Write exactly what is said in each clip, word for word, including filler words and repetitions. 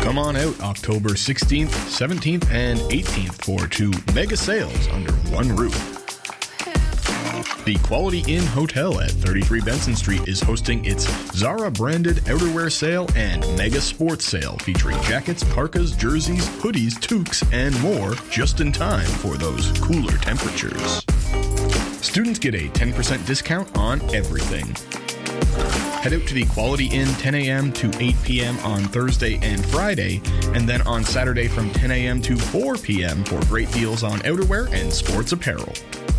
Come on out October sixteenth, seventeenth, and eighteenth for two mega sales under one roof. The Quality Inn Hotel at thirty-three Benson Street is hosting its Zara-branded outerwear sale and mega sports sale featuring jackets, parkas, jerseys, hoodies, toques, and more just in time for those cooler temperatures. Students get a ten percent discount on everything. Head out to the Quality Inn ten a.m. to eight p.m. on Thursday and Friday, and then on Saturday from ten a.m. to four p.m. for great deals on outerwear and sports apparel.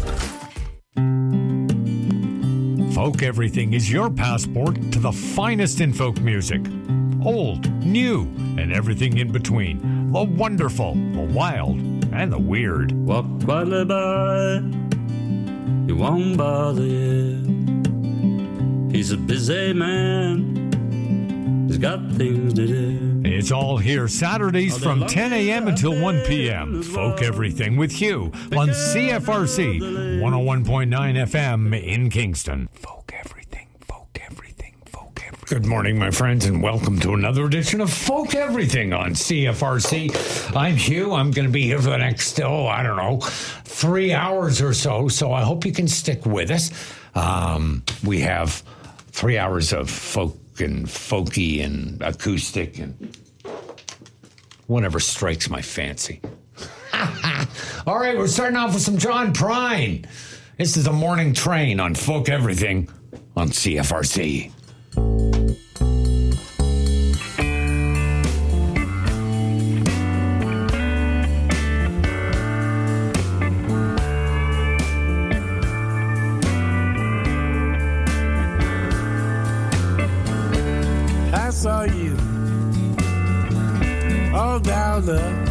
Folk Everything is your passport to the finest in folk music. Old, new, and everything in between. The wonderful, the wild, and the weird. Walk quietly by, he won't bother you. He's a busy man, he's got things to do. It's all here Saturdays from ten a.m. until one p.m. Folk Everything with Hugh on C F R C one oh one point nine F M in Kingston. Folk Everything, Folk Everything, Folk Everything. Good morning, my friends, and welcome to another edition of Folk Everything on C F R C. I'm Hugh. I'm going to be here for the next, oh, I don't know, three hours or so, so I hope you can stick with us. Um, we have three hours of folk and folky and acoustic and whatever strikes my fancy. All right, we're starting off with some John Prine. This is a morning train on Folk Everything on C F R C. I saw you all dolled up,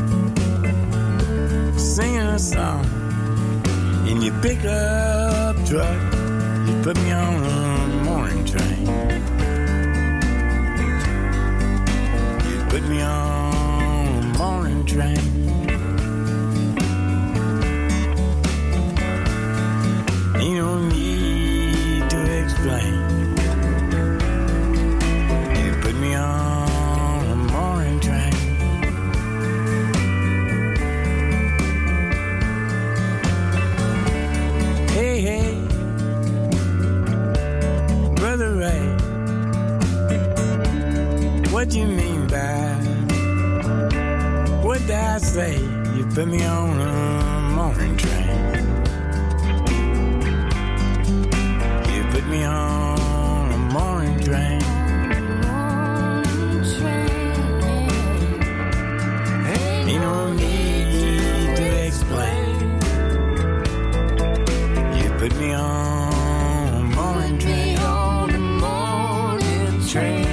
singing a song in your pickup truck. You put me on a morning train. You put me on a morning train. Ain't no need to explain. On a morning train. Hey, hey, Brother Ray, what do you mean by what did I say? You put me on a morning train. You put me on a morning train. Ain't no need to explain. You put me on a morning train. On the morning train.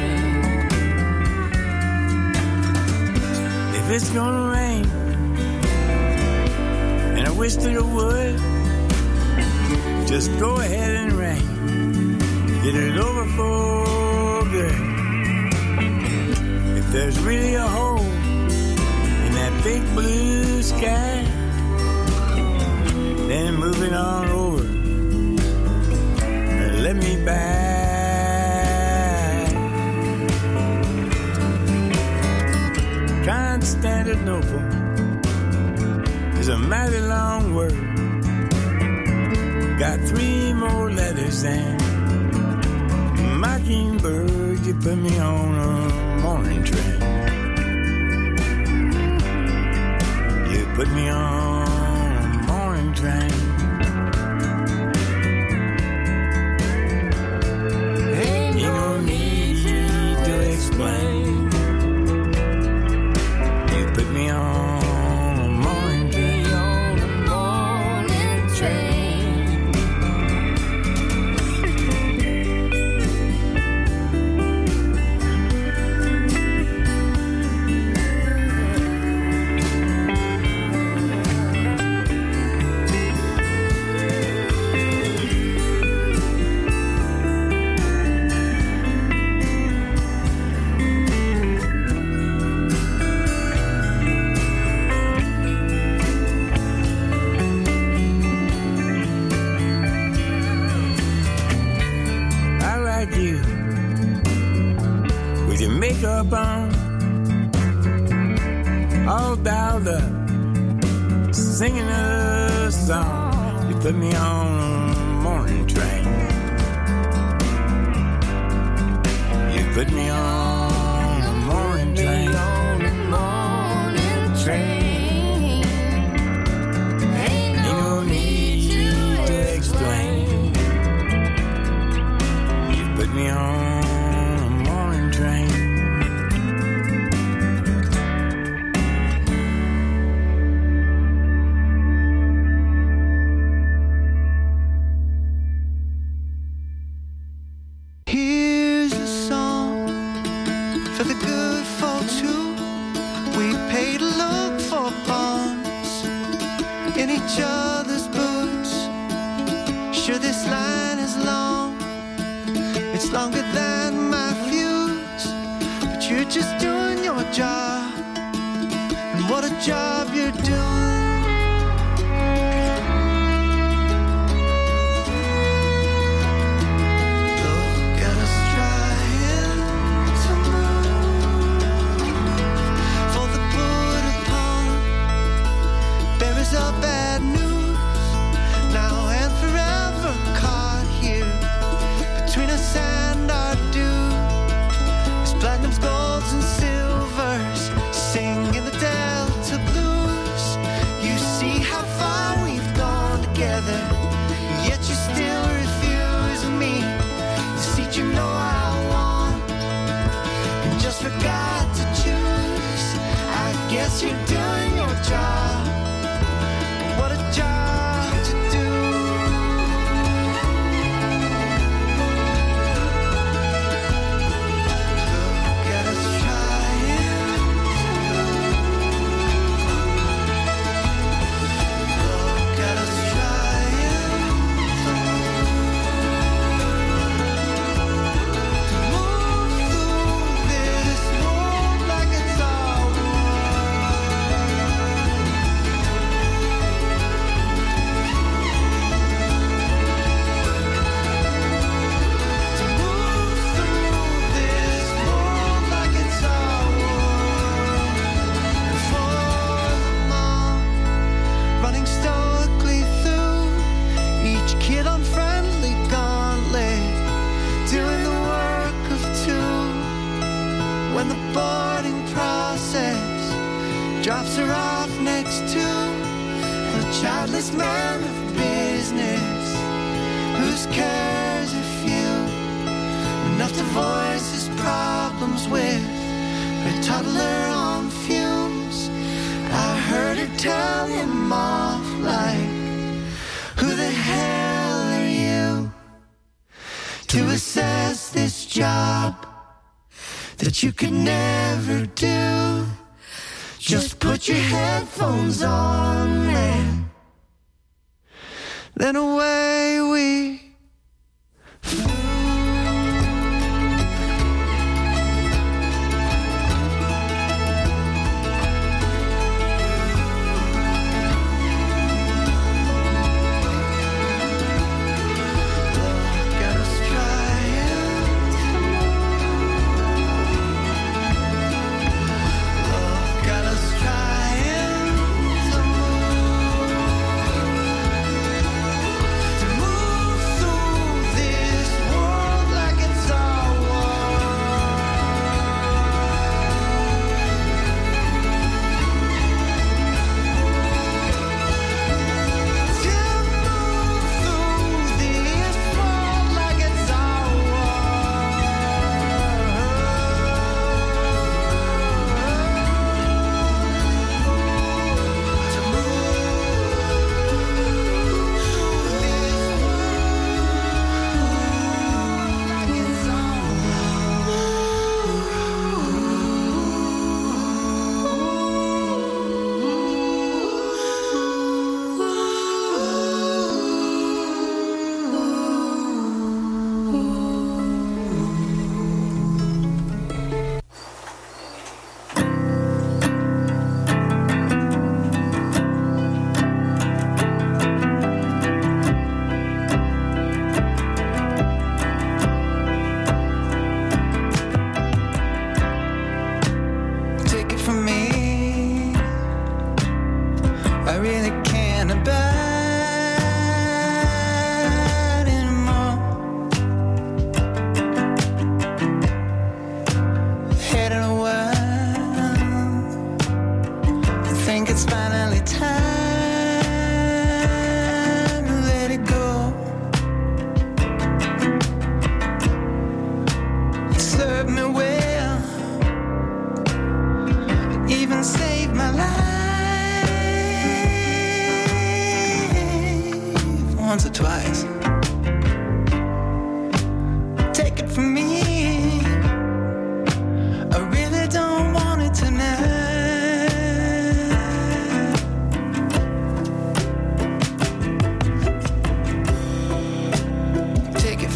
If it's gonna rain, and I wish that it would, just go ahead and rain. Get it over for good. If there's really a hole that big blue sky, then move it on over and let me by. Constantinople is a mighty long word, got three more letters than Mockingbird. You put me on a morning train. Put me on a morning train. Ain't no need to explain. You put me on a morning train. On a morning train. makeup on dialed up, singing a song. You put me on a morning train. You put me on a morning train. On a morning train. Ain't no need to explain. You put me on a morning train. Here's a song for the good folks who we pay to look for bonds in each other's boots. Sure, this line is long, it's longer than my fuse, but you're just doing your job, and what a job you're doing. Up bad news now and forever, caught here between us and our dues. Platinums, golds, and silvers sing in the Delta blues. You see how far we've gone together, yet you still refuse me the seat you know I want, and just forgot to choose. I guess you're doing your job. What a job to do. Look at us trying to Look at us trying to move through this world like it's our drops her off next to a childless man of business whose cares are few, enough to voice his problems with a toddler on fumes. I heard her tell him off like, who the hell are you to assess this job that you could never do? Just put your headphones on and then away we flew. Look at us trying to Look at us trying to move, to move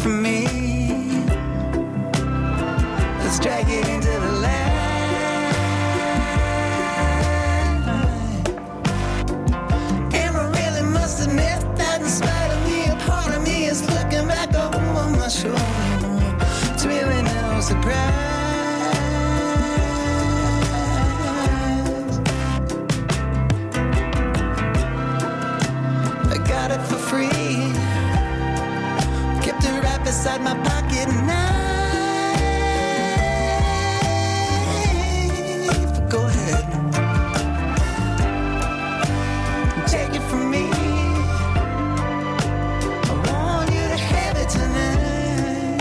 from me. Let's drag it into the light. And I really must admit that in spite of me, a part of me is looking back over my shoulder. It's really no surprise. I got it for free. Kept it right beside my pocket now. Go ahead. Take it from me. I want you to have it tonight.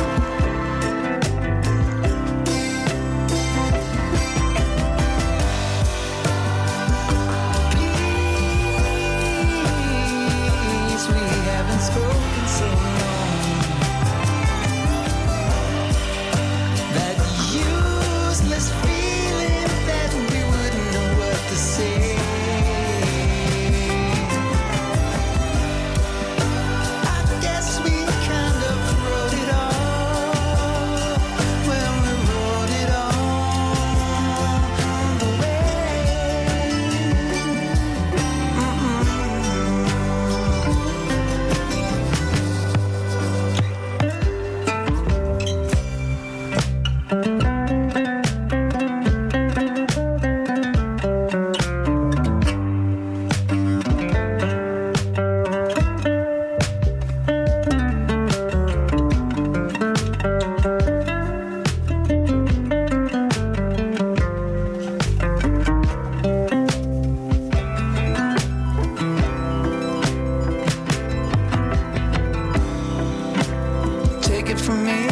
Please, we haven't spoken so long. That useless feeling that we wouldn't know what to say. I guess we kind of wrote it all. Well, we wrote it all on the way. Take it from me.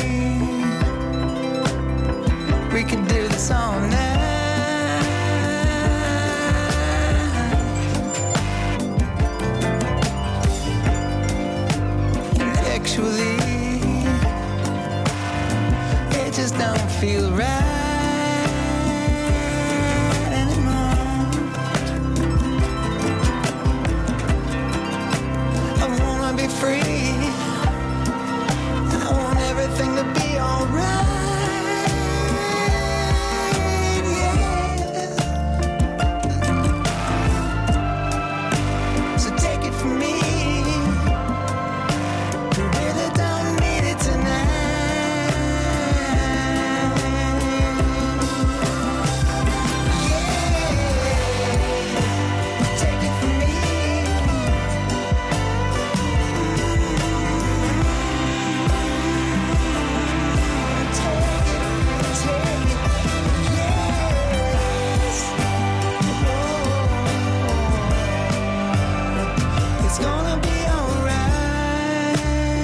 We could do this all night. And actually, it just don't feel right anymore. I wanna be free. I want everything to be alright. Yeah. So take it from me. You really don't need it tonight. Yeah. Take it from me. It's gonna be alright.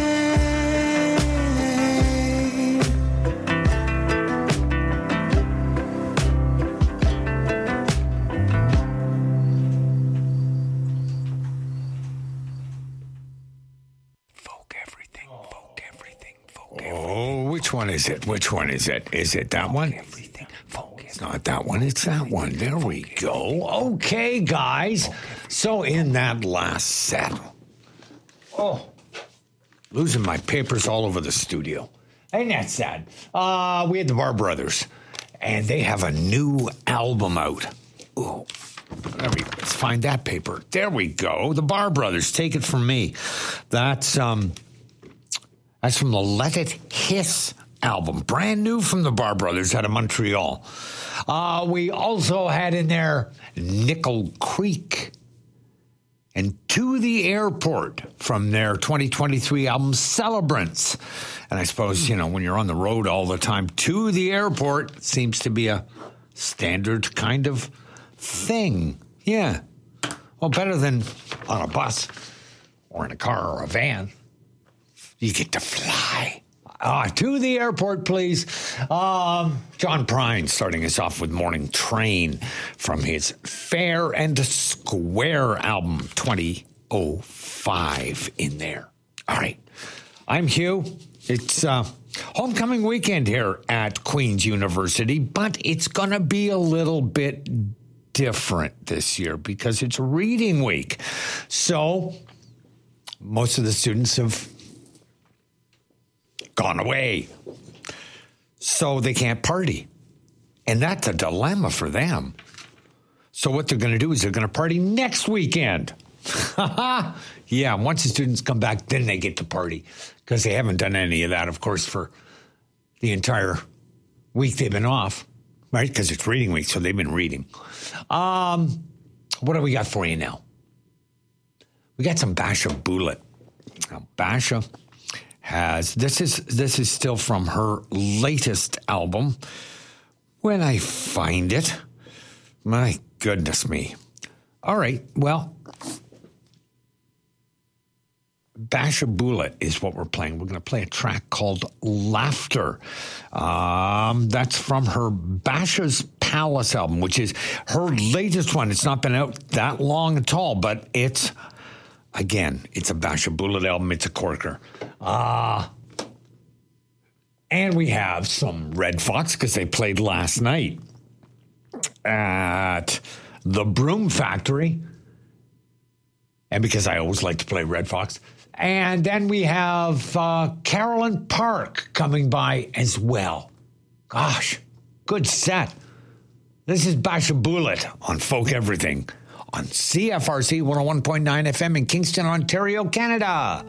Folk everything, folk everything, folk everything. Oh, which one is it? Which one is it? Is it that one? Everything, folk. It's not that one. It's that one. There we go. Okay, guys. So in that last set, oh, losing my papers all over the studio. Ain't that sad? Uh, we had the Bar Brothers, and they have a new album out. Ooh. There we go. Let's find that paper. There we go. The Bar Brothers. Take it from me. That's um, that's from the Let It Hiss album, brand new from the Bar Brothers out of Montreal. Uh, we also had in there Nickel Creek and To the Airport from their twenty twenty-three album Celebrants. And I suppose, you know, when you're on the road all the time, To the Airport seems to be a standard kind of thing. Yeah. Well, better than on a bus or in a car or a van. You get to fly. Uh, to the airport, please. Um, John Prine starting us off with Morning Train from his Fair and Square album, twenty oh five in there. All right. I'm Hugh. It's uh, homecoming weekend here at Queen's University, but it's going to be a little bit different this year because it's reading week. So most of the students have gone away. So they can't party. And that's a dilemma for them. So what they're going to do is they're going to party next weekend. Yeah, once the students come back, then they get to party. Because they haven't done any of that, of course, for the entire week they've been off. Right? Because it's reading week, so they've been reading. Um, what do we got for you now? We got some Basha Bullet. Now, Basha has, this is this is still from her latest album. When I find it, my goodness me. All right, well, Basha Bullet is what we're playing. We're going to play a track called Laughter. Um, that's from her Basha's Palace album, which is her latest one. It's not been out that long at all, but it's, again, it's a Basha Bullet album. It's a corker. Uh, and we have some Red Fox because they played last night at the Broom Factory. And because I always like to play Red Fox. And then we have uh, Carolyn Park coming by as well. Gosh, good set. This is Basha Bullet on Folk Everything on C F R C one oh one point nine F M in Kingston, Ontario, Canada.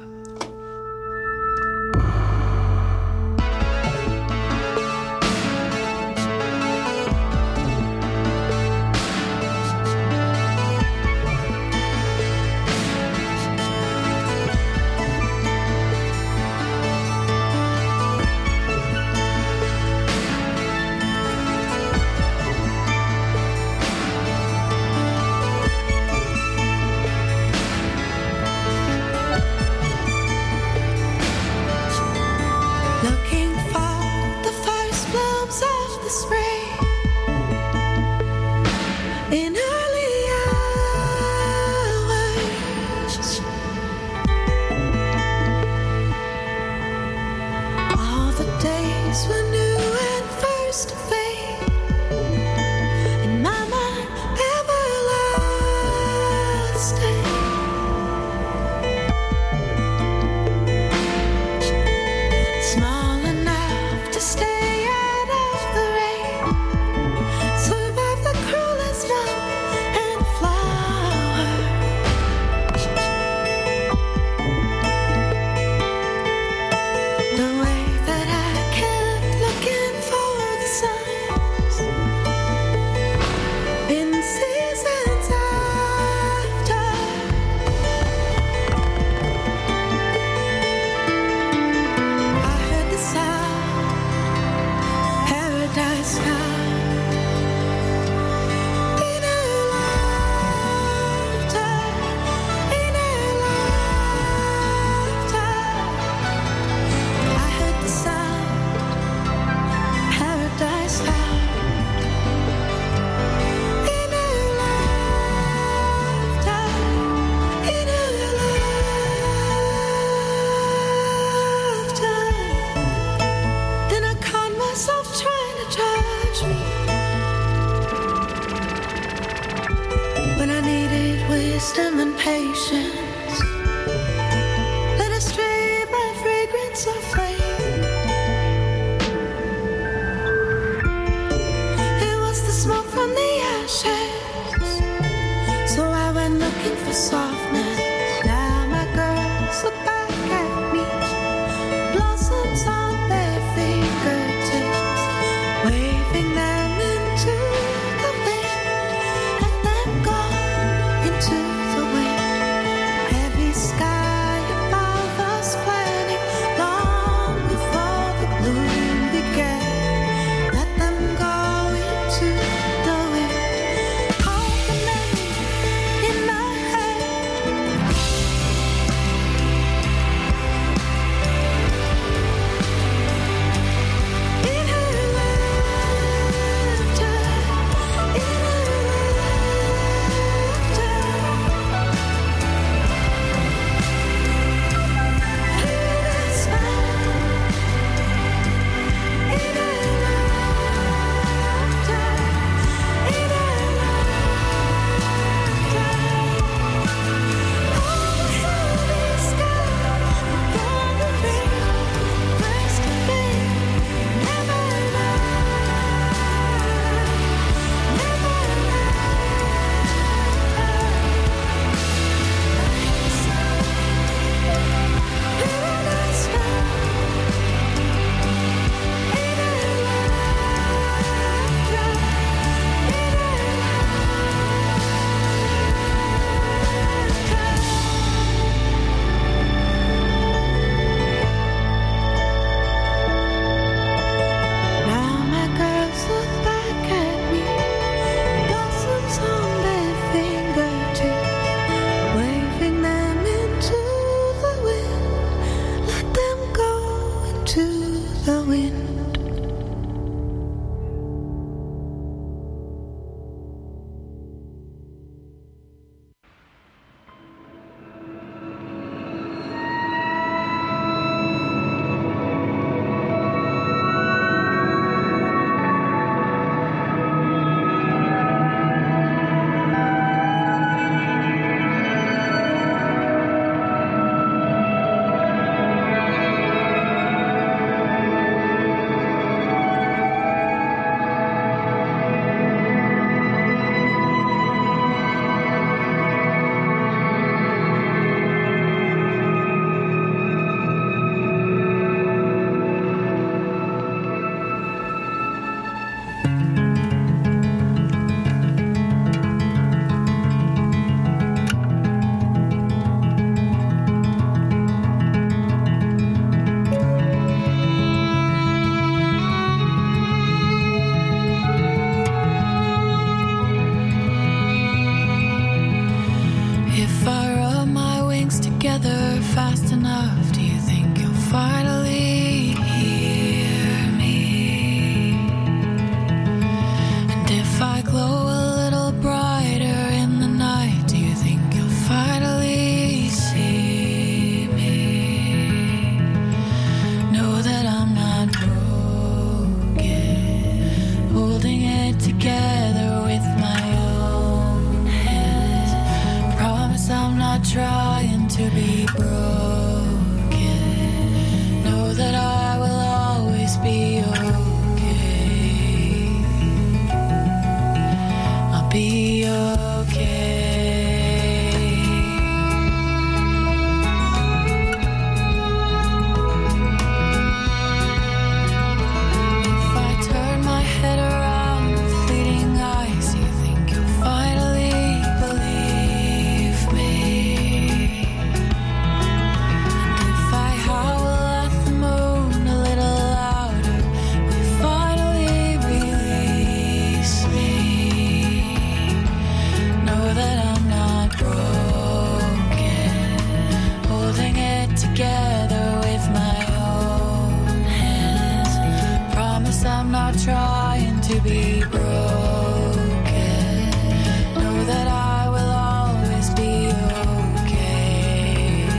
to be broken. Know that I will always be okay.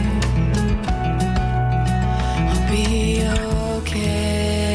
I'll be okay.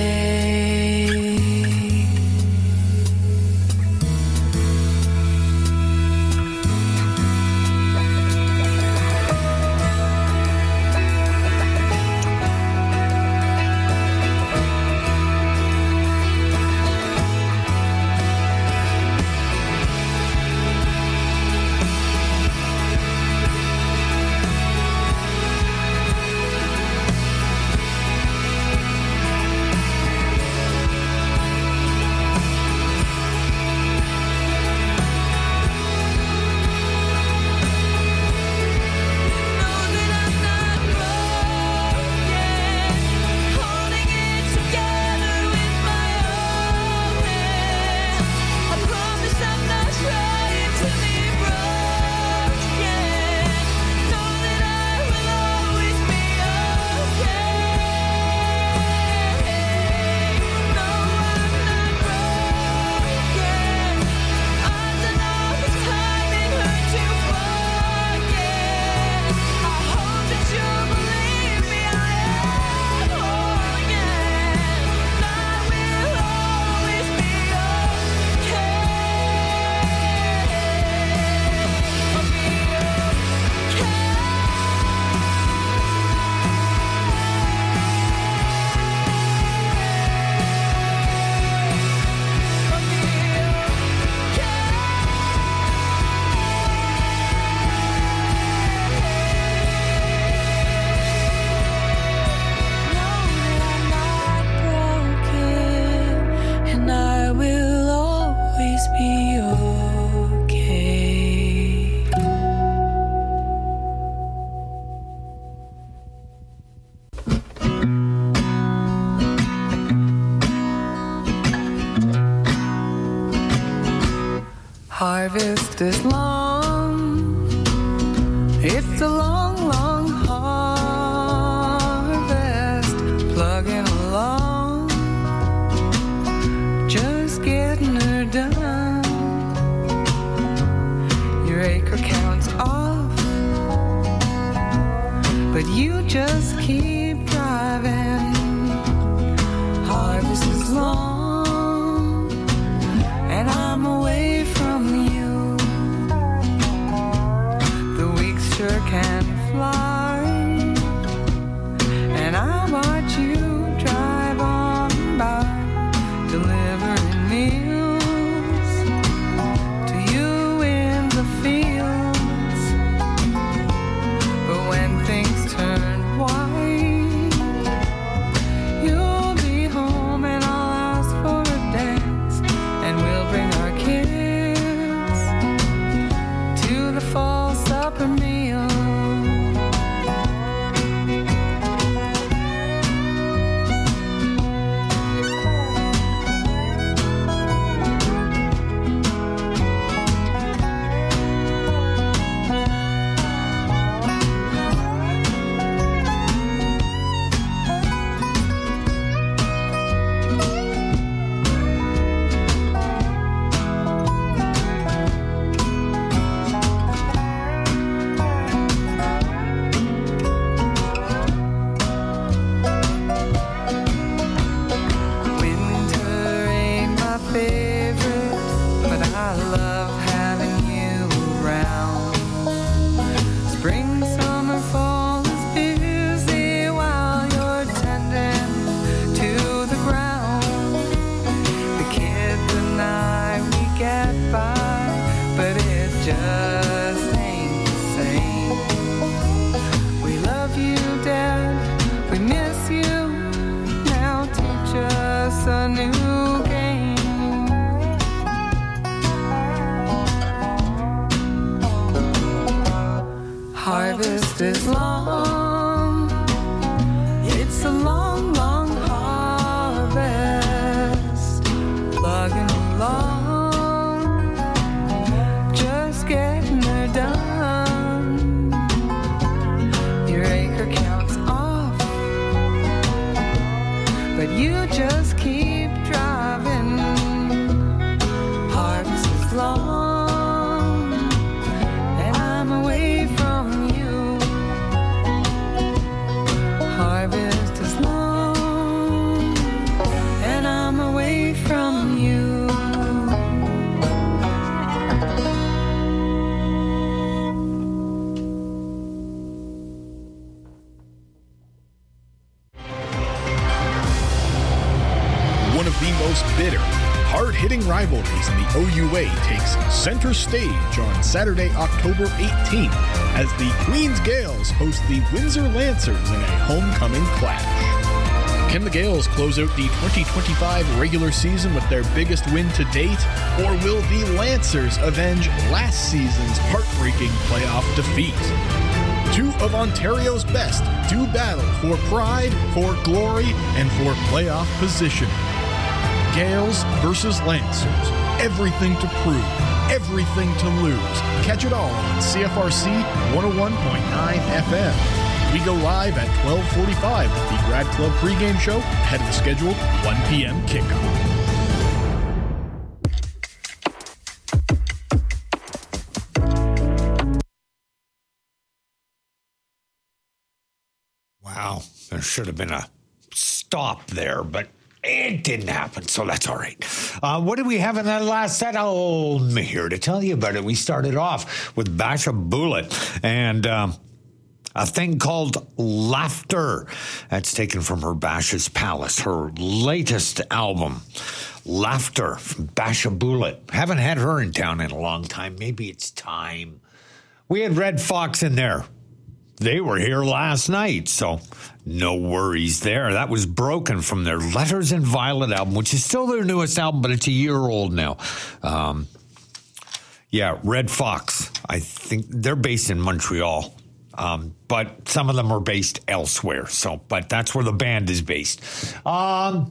Harvest is long, it's a long, long harvest, plugging along, just getting her done. Your acre counts off, but you just keep driving. Harvest is long, and I'm away from you. The weeks sure can fly, and I watch you drive on by, delivering meals to you in the fields. But when things turn white, you'll be home and I'll ask for a dance, and we'll bring our kids to the fall supper meal. Winter ain't my favorite, but I love having you around. Spring, summer, fall is busy while you're tending to the ground. The kids and I, we get by, but it just ain't the same. We love you, Dad, we miss you. Now teach us a new game. Harvest is long, it's a long, long harvest, plugging along, just getting her done. Your acre counts off, but you just keep driving. long, and I'm away from you. Harvest is long, and I'm away from you. One of the most bitter, hard-hitting rivalries in the O U A takes center stage on Saturday, October eighteenth, as the Queens Gales host the Windsor Lancers in a homecoming clash. Can the Gales close out the twenty twenty-five regular season with their biggest win to date, or will the Lancers avenge last season's heartbreaking playoff defeat? Two of Ontario's best do battle for pride, for glory, and for playoff position. Gales versus Lancers. Everything to prove, everything to lose. Catch it all on C F R C one oh one point nine F M. We go live at twelve forty-five with the Grad Club pregame show ahead of the scheduled one p.m. kickoff. Wow, there should have been a stop there, but it didn't happen, so that's all right. Uh, what did we have in that last set? Oh, I'm here to tell you about it. We started off with Basha Bullet and um, a thing called Laughter. That's taken from her Basha's Palace, her latest album, Laughter from Basha Bullet. Haven't had her in town in a long time. Maybe it's time. We had Red Fox in there. They were here last night, so no worries there. That was Broken from their Letters in Violet album, which is still their newest album, but it's a year old now. Um, yeah, Red Fox. I think they're based in Montreal, um, but some of them are based elsewhere. So, but that's where the band is based. Um,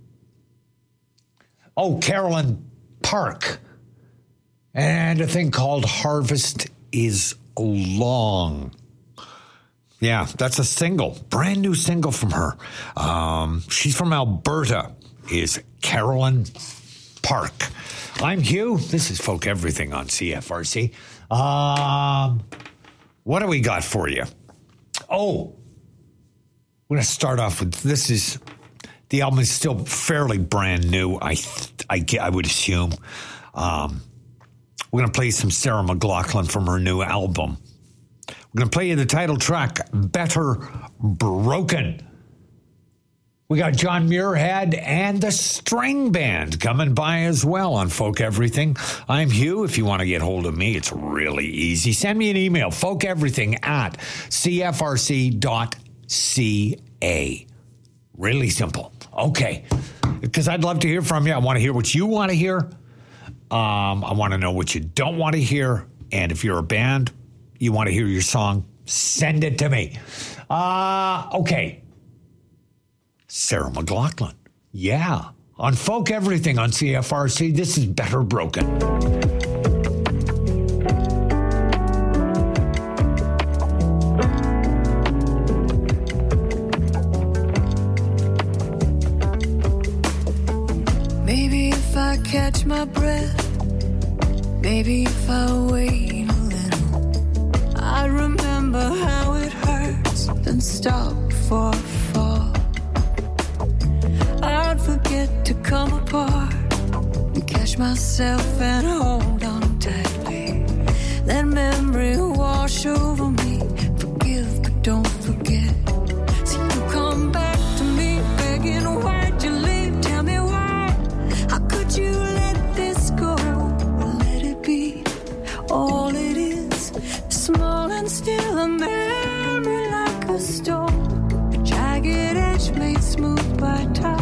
oh, Carolyn Park, and a thing called Harvest is Long. Yeah, that's a single, brand new single from her. Um, she's from Alberta, is Carolyn Park. I'm Hugh. This is Folk Everything on C F R C. Um, what do we got for you? Oh, we're going to start off with, this is, the album is still fairly brand new, I I, I would assume. Um, we're going to play some Sarah McLachlan from her new album. We're going to play you the title track, Better Broken. We got John Muirhead and the String Band coming by as well on Folk Everything. I'm Hugh. If you want to get hold of me, it's really easy. Send me an email, folkeverything at c f r c dot c a. Really simple. Okay. Because I'd love to hear from you. I want to hear what you want to hear. Um, I want to know what you don't want to hear. And if you're a band, you want to hear your song, send it to me. Uh, okay. Sarah McLachlan. Yeah. On Folk Everything on C F R C, this is Better Broken. Maybe if I catch my breath, maybe if I wait a little, I remember how it hurts, then stop before I fall. I'd forget to come apart and catch myself and hold on tightly. Let memory wash over me. Forgive, but don't forget. See, you come back to me begging, why'd you leave? Tell me why. How could you let this go? Let it be all it is. Small and still a memory like a stone. A jagged edge made smooth by time.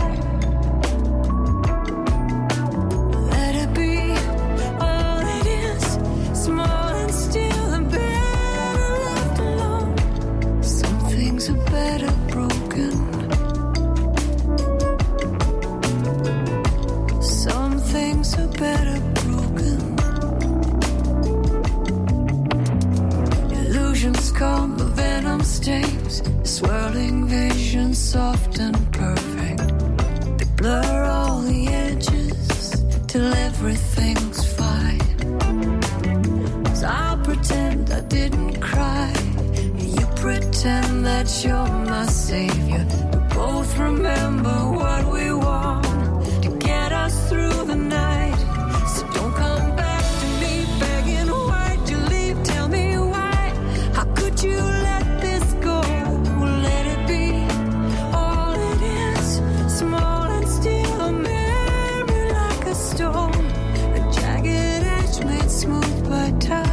Let it be all it is. Small and still a better that you're my savior. We both remember what we want to get us through the night. So don't come back to me begging, why'd you leave? Tell me why. How could you let this go? Let it be all it is, small and still, a memory like a stone, a jagged edge made smooth by time.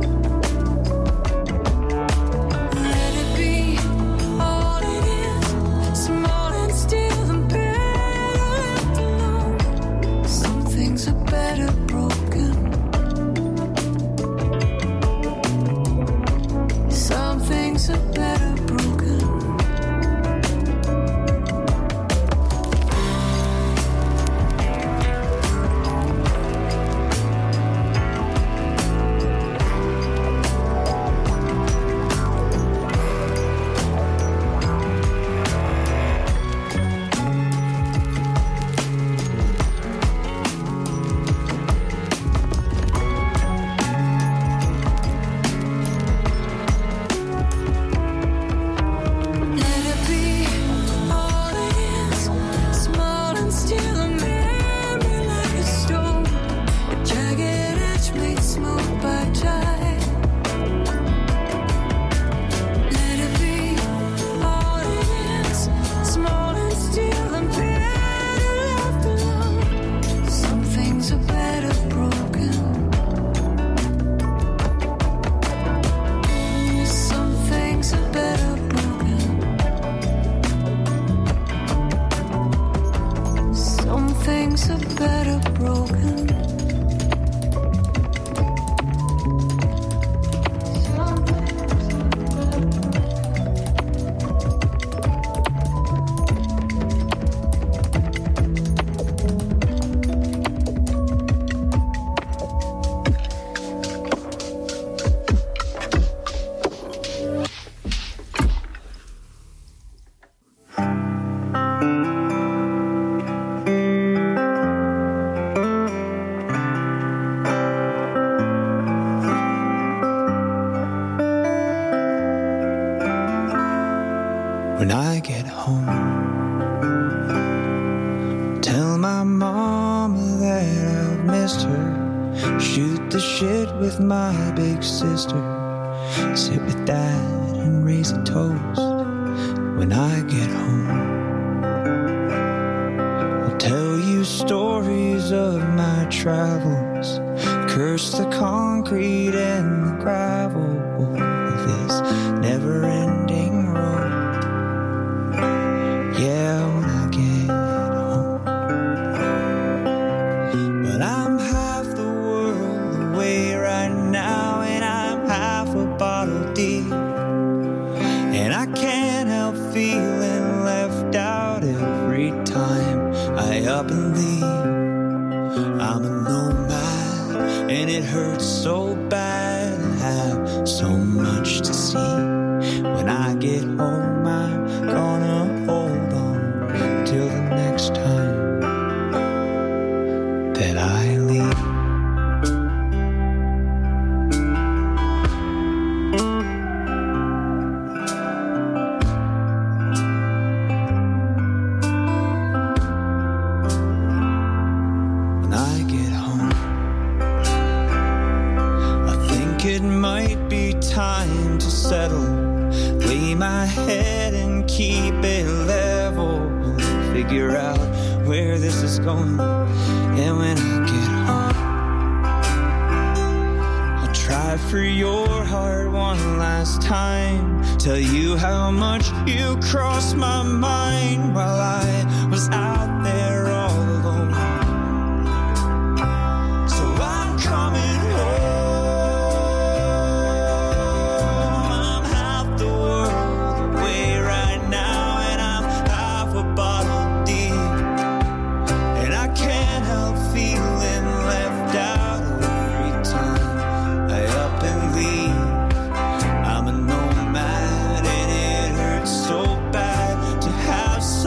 When I get home, tell my mama that I've missed her. Shoot the shit with my big sister. Sit with dad and raise a toast. When I get home, I'll tell you stories of my travels. Curse the concrete and the gravel of this never-ending road. Yeah, when I get home. But I'm half the world away right now, and I'm half a bottle deep. And I can't help feeling left out every time I up and leave. I'm a nomad, and it hurts so bad to have so much to see. When I get home, I'm gonna hold on till the next time that I leave. When I get home, I think it might be time to settle. Lay my head and keep it level. Figure out where this is going. And when I get home, I'll try for your heart one last time. Tell you how much you crossed my mind while I was out there all alone. So I'm coming home. So bad to have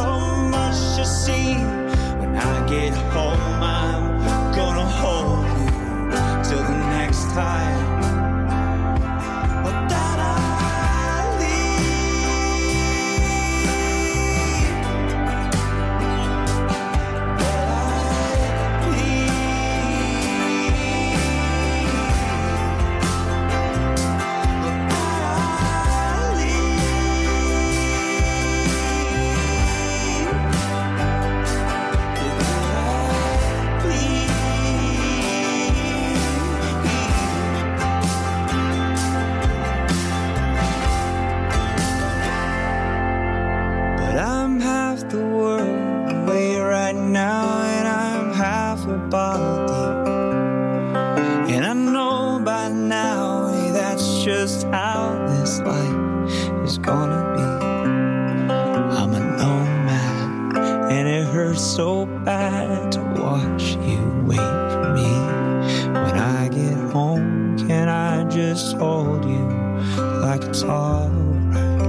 hurts so bad to watch you wait for me. When I get home, can I just hold you like it's alright?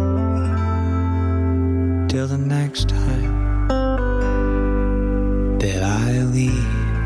Till the next time that I leave.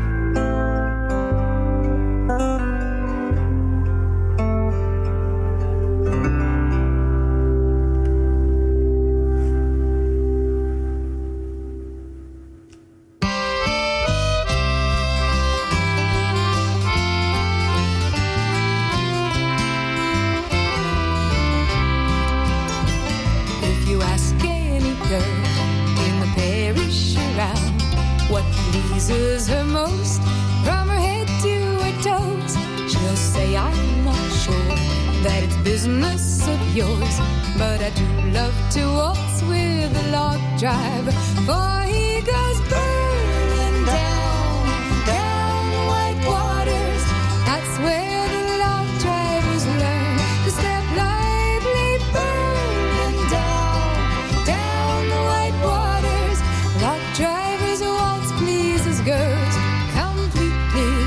Pleases her most, from her head to her toes. She'll say, I'm not sure that it's business of yours, but I do love to waltz with a log driver, for he goes burning down, down the white waters. That's where the log drivers learn to step lively, burning down, down the white waters. Log drivers waltz pleases girls completely.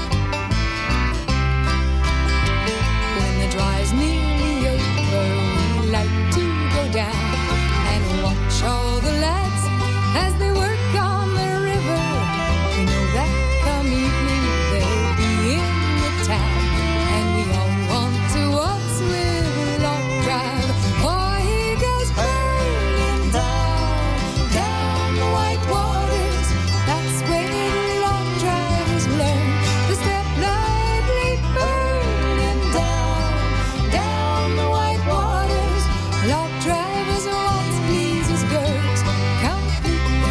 When the drive's nearly over, we like to go down and watch all the lads as they work on the river. We know that come evening they'll be in the town, and we all want to waltz with a log driver, for he goes burning down, down the white waters. That's where the log drivers learn to step lively, burning down, down the white waters. Log drivers waltz pleases girls completely.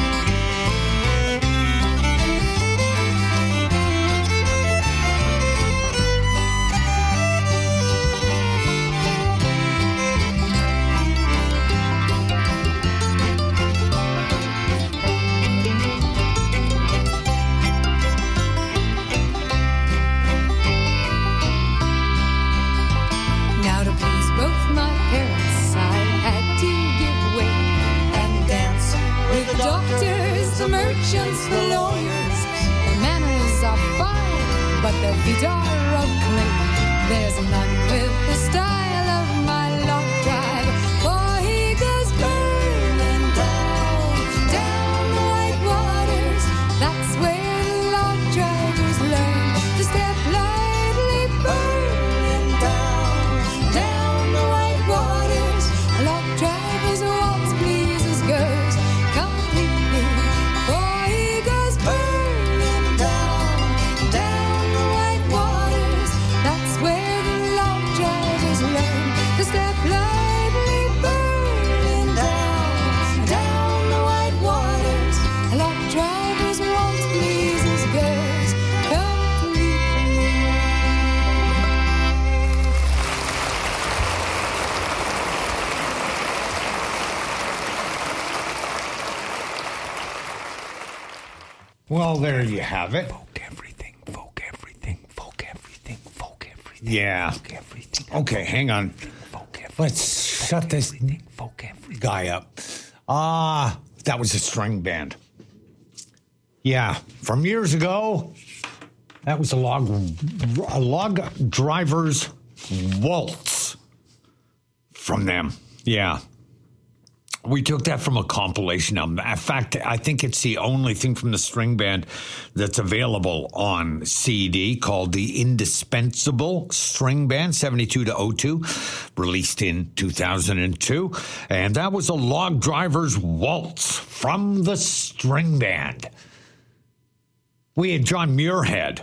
Now to please both my parents, I had to give way and dance with the doctors, the merchants, the lawyers. Their manners are fine, but their feet are of clay. There's none with the style of my log driver, for he goes burning down, down the white waters. That's where the log drivers learn to step lively, burning down, down the white waters. Log drivers waltz pleases girls completely, for he goes burning down, down the white waters. That's where the log drivers learn to step lively, burning down, down the white waters. Log drivers waltz pleases girls completely. Well, there you have it. Folk everything, folk everything, folk everything, folk everything. Yeah. Folk everything. Okay, hang on. Folk everything. Let's shut this folk everything guy up. Ah, uh, that was a string band. Yeah, from years ago. That was a log, a log driver's waltz from them. Yeah. We took that from a compilation album. In fact, I think it's the only thing from the string band that's available on C D, called The Indispensable String Band, seventy-two to oh two, released in two thousand two. And that was a log driver's waltz from the string band. We had John Muirhead.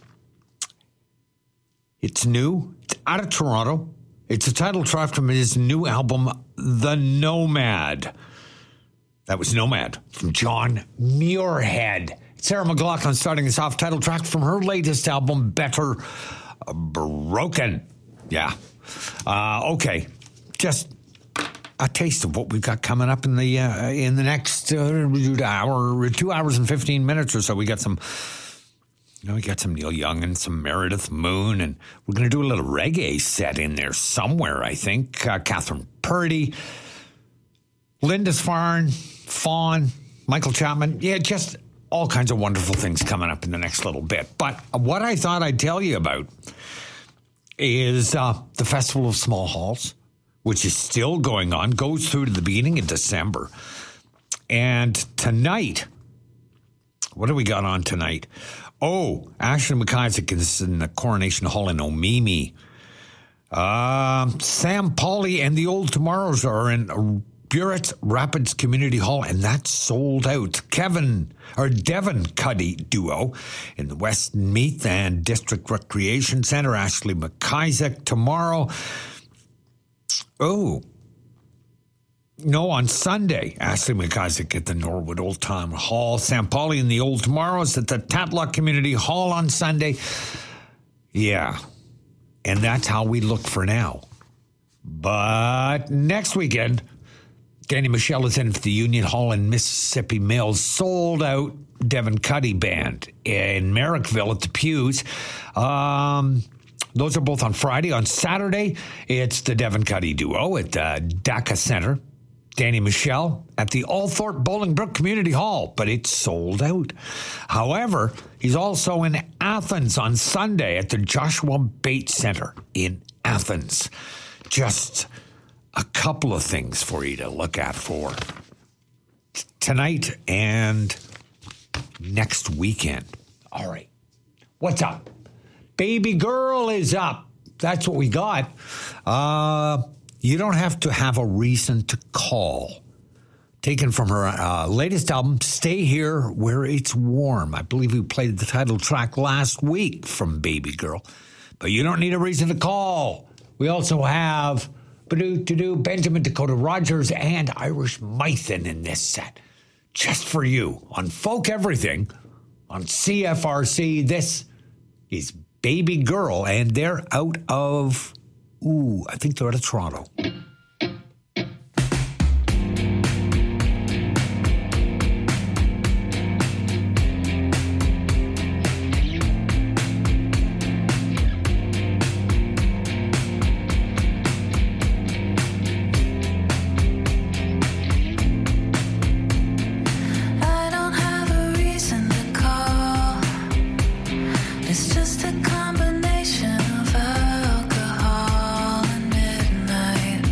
It's new. It's out of Toronto. It's a title track from his new album, The Nomad. That was Nomad from John Muirhead. Sarah McLachlan starting us off, title track from her latest album, Better Broken. Yeah. Uh, okay. Just a taste of what we've got coming up in the uh, in the next uh, hour, two hours and fifteen minutes or so. We got some... You know, we got some Neil Young and some Meredith Moon, and we're going to do a little reggae set in there somewhere, I think. Uh, Catherine Purdy, Lindisfarne, Fawn, Michael Chapman. Yeah, just all kinds of wonderful things coming up in the next little bit. But what I thought I'd tell you about is uh, the Festival of Small Halls, which is still going on, goes through to the beginning of December. And tonight, what do we got on tonight? Oh, Ashley McIsaac is in the Coronation Hall in Omemee. Um, Sam Pauli and the Old Tomorrows are in Burett Rapids Community Hall, and that's sold out. Kevin, or Devon Cuddy Duo in the Westmeath and District Recreation Center. Ashley McIsaac tomorrow. Oh, no, on Sunday, Ashley McIsaac at the Norwood Old Time Hall. Sam Pauli and the Old Tomorrows at the Tatlock Community Hall on Sunday. Yeah, and that's how we look for now. But next weekend, Danny Michelle is in for the Union Hall in Mississippi Mills. Sold out Devon Cuddy Band in Merrickville at the Pews. Um... Those are both on Friday. On Saturday, it's the Devon Cuddy Duo at the D A C A Center. Danny Michelle at the Althorpe Bolingbrook Community Hall, but it's sold out. However, he's also in Athens on Sunday at the Joshua Bates Center in Athens. Just a couple of things for you to look at for t- tonight and next weekend. All right. What's up? Baby Girl is up. That's what we got. Uh, you don't have to have a reason to call. Taken from her uh, latest album, Stay Here Where It's Warm. I believe we played the title track last week from Baby Girl. But you don't need a reason to call. We also have Ba-doo-to-doo, Benjamin Dakota Rogers and Irish Mython in this set. Just for you on Folk Everything on C F R C. This is Baby Girl, and they're out of, ooh, I think they're out of Toronto. Just a combination of alcohol and midnight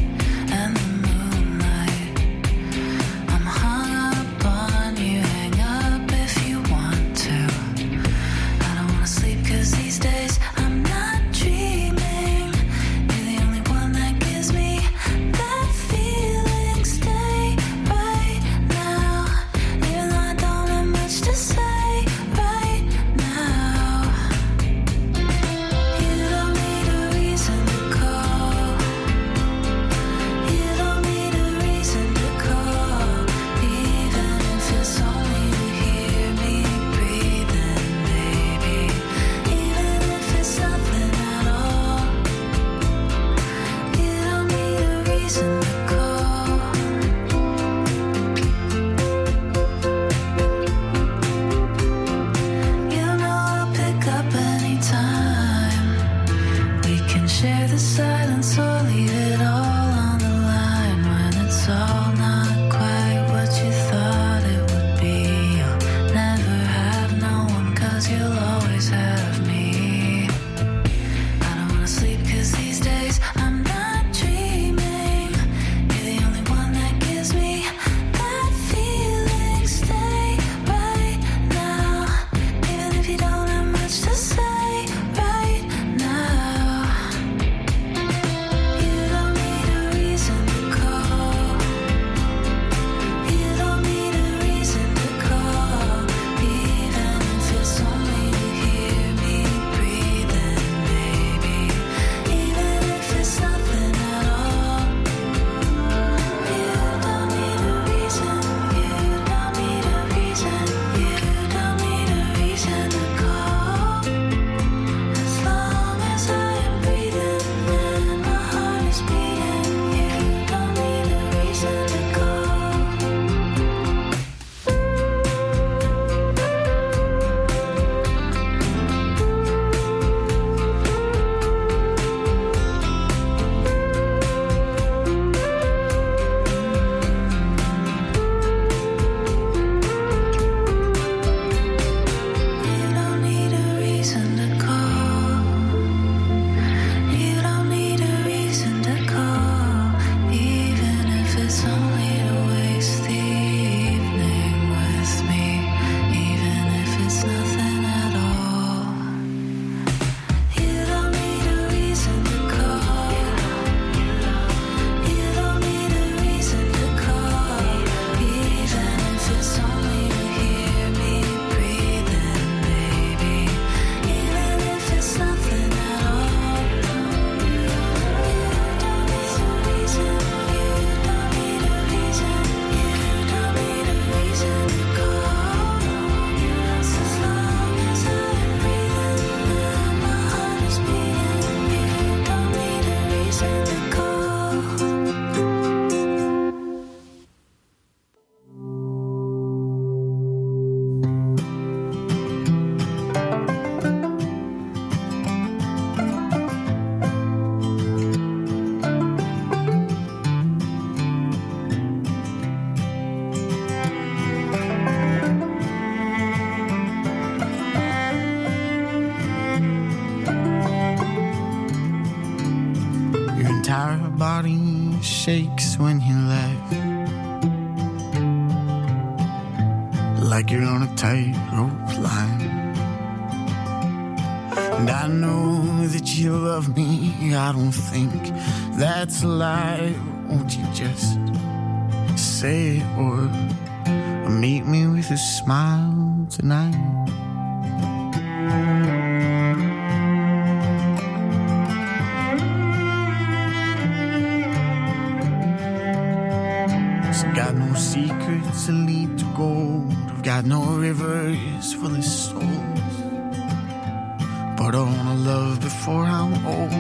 shakes when you laugh, like you're on a tightrope line. And I know that you love me, I don't think that's a lie. Won't you just say it, or, or meet me with a smile tonight? So got no secrets that lead to gold, I've got no rivers full of souls, but I wanna love before I'm old.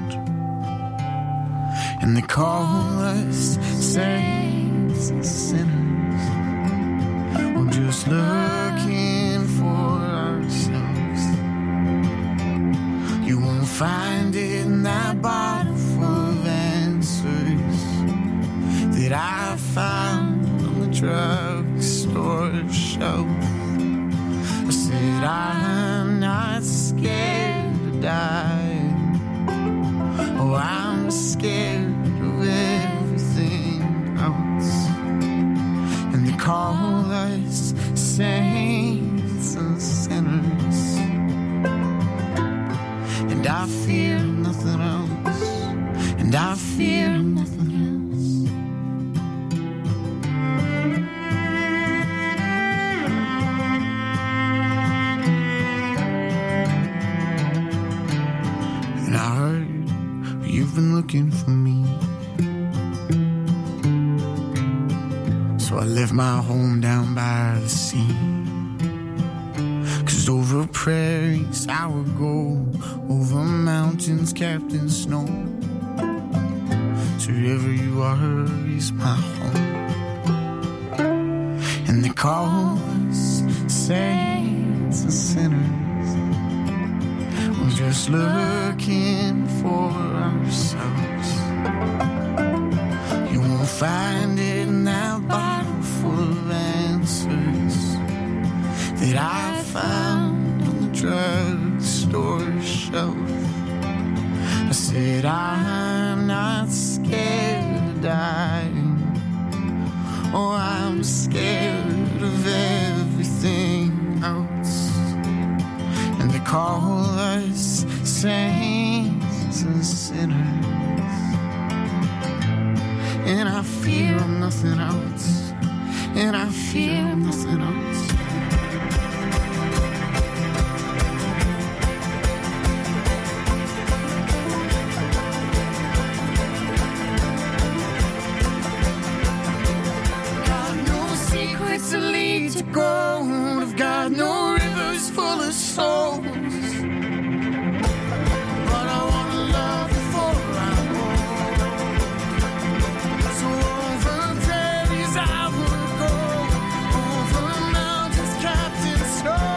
And they call us saints and sinners, we're just looking for ourselves. You won't find it in that bottle full of answers that I found on the drugstore shelf. I said I'm not scared to die. Oh, I'm scared of everything else. And they call us saints and sinners, and I fear nothing else. And I fear nothing else. And I heard you've been looking for me, so I left my home down by the sea. 'Cause over prairies I would go, over mountains capped in snow. So wherever you are is my home. And they call us saints and sinners, we're just looking for ourselves. You won't find it in that bottle full of answers that I found on the drugstore shelf. I said I'm not scared to die. Oh, I'm scared of everything else. And they call us saints and sinners, and I fear nothing else. And I fear nothing else. To lead to gold, I've got no rivers full of souls, but I wanna love before I'm old. So over prairies I would go, over mountains capped in snow.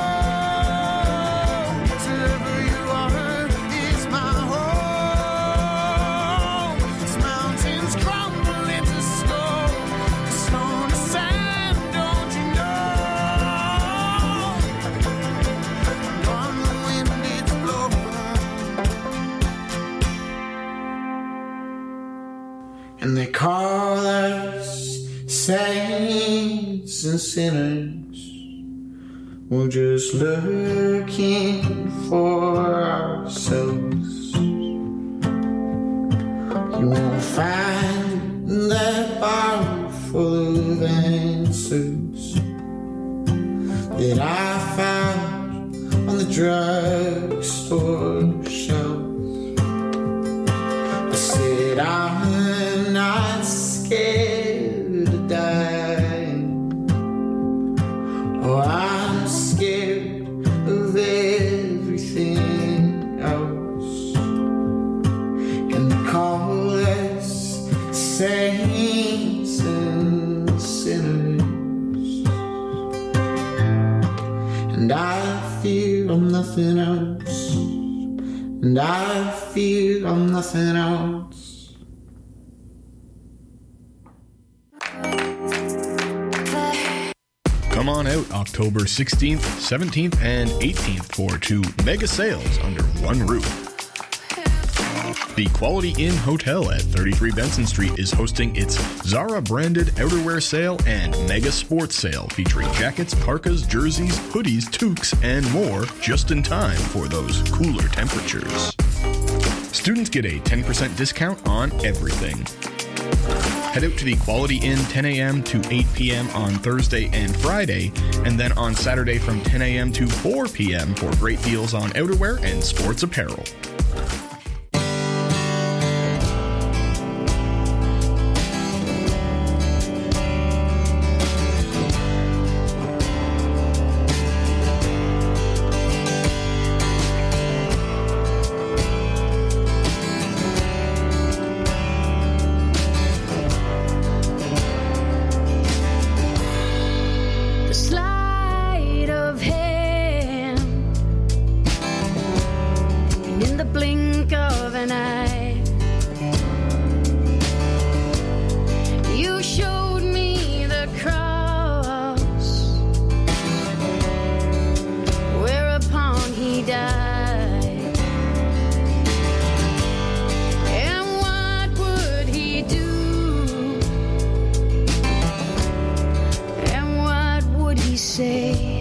So wherever you are is my home. As mountains crumble into snow, snow to sand. And they call us saints and sinners, we're just looking for ourselves. You won't find that bottle full of answers that I found on the drugstore shelf. I said I'm not scared to die. Oh, I'm scared of everything else. And they call us saints and sinners, and I fear I'm nothing else. And I fear I'm nothing else. Come on out October sixteenth, seventeenth, and eighteenth for two mega sales under one roof. The Quality Inn Hotel at thirty-three Benson Street is hosting its Zara-branded outerwear sale and mega sports sale featuring jackets, parkas, jerseys, hoodies, toques, and more just in time for those cooler temperatures. Students get a ten percent discount on everything. Head out to the Quality Inn ten a.m. to eight p.m. on Thursday and Friday, and then on Saturday from ten a.m. to four p.m. for great deals on outerwear and sports apparel. Say